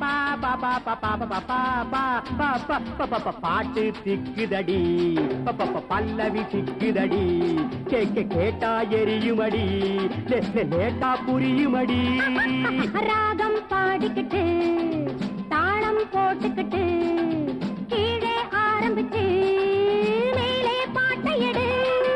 பாட்டு திக்குதடி பல்லவி சிக்குதடி கேட்டா எரியுமடி லேட்டா புரியுமடி. ராகம் பாடிக்கிட்டு தாளம் போட்டுக்கிட்டு கீழே ஆரம்பிச்சு மேலே பாட்டை எடு.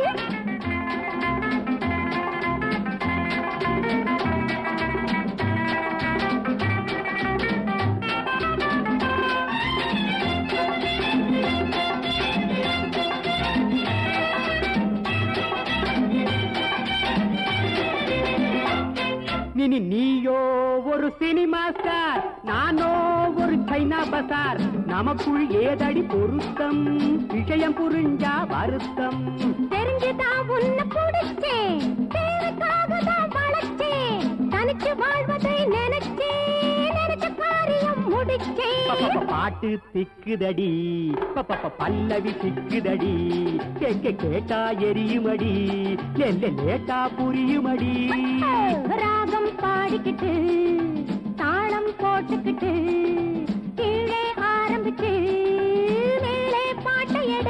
நீயோ ஒரு சினிமா ஸ்டார், நானோ ஒரு சைனா பசார். நமக்குள் ஏதடி பொருத்தம், விஷயம் புரிஞ்சா வருத்தம். தெரிஞ்சுதான் உன்னை பிடிச்சேன், தேவைக்காகதான் வளர்ச்சேன். தனிச்சு வாழ்வதை நினைச்ச காரியம் முடிச்சேன். பாட்டு திக்குதடி பல்லவி சிக்குதடி கேட்டா எரியுமடி லேட்டா புரியுமடி. ராகம் பாடிக்கிட்டு தாளம் போட்டுக்கிட்டு கீழே ஆரம்பிச்சு மேலே பாட்டை எடு.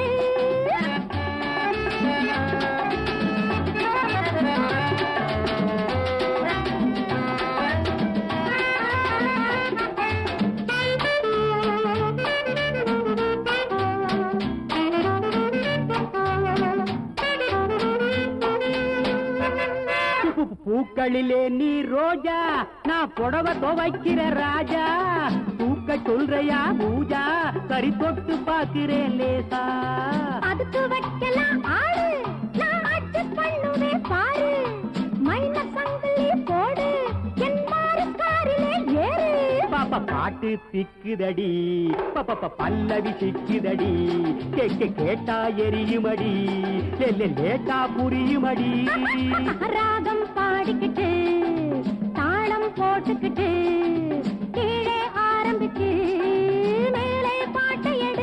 பூக்களிலே நீ ரோஜா, நான் புடவை துவைக்கிற ராஜா. தூக்க சொல்றையா பூஜா, சரி தொட்டு பாக்குறேன் லேசா. அதுக்கு வைக்கலாம் ஆளு, நான் அட்ஜஸ்ட் பண்ணுவேன் பாரு. மைனர் சங்கிலி போடு, என் மாறு காரிலே ஏறு. பாட்டு திக்குதடி பல்லவி சிக்குதடி கேட்டா எரியுமடி லேட்டா புரியுமடி. ராகம் பாடிக்கிட்டு தாளம் போட்டுக்கிட்டு கீழே ஆரம்பிச்சு மேலே பாட்டை எடு.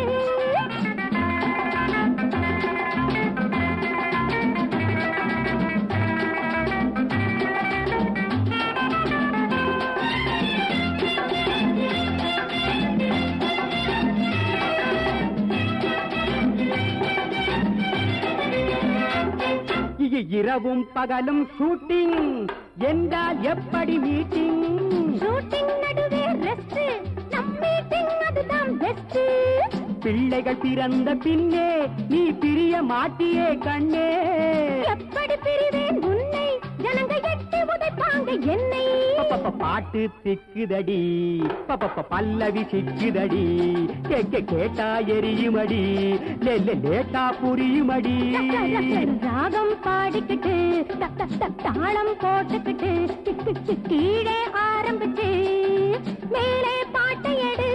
இரவும் பகலும் ஷூட்டிங் என்றால் எப்படி மீட்டிங்? ஷூட்டிங் நடுவே ரெஸ்ட், நம் மீட்டிங் அதுதான் பெஸ்ட். பிள்ளைகள் பிறந்த பின்னே நீ பிரிய மாட்டியே கண்ணே. எப்படி பிரிவேன் உன்னை, ஜனங்க எட்டி உதைப்பாங்க என்னை. பாட்டு திக்குதடி பல்லவி சிக்குதடி கேட்டா எரியுமடி லேட்டா புரியுமடி. ராகம் பாடிக்கிட்டு தாளம் போட்டுக்கிட்டு கீழே ஆரம்பிச்சு மேலே பாட்டை எடு.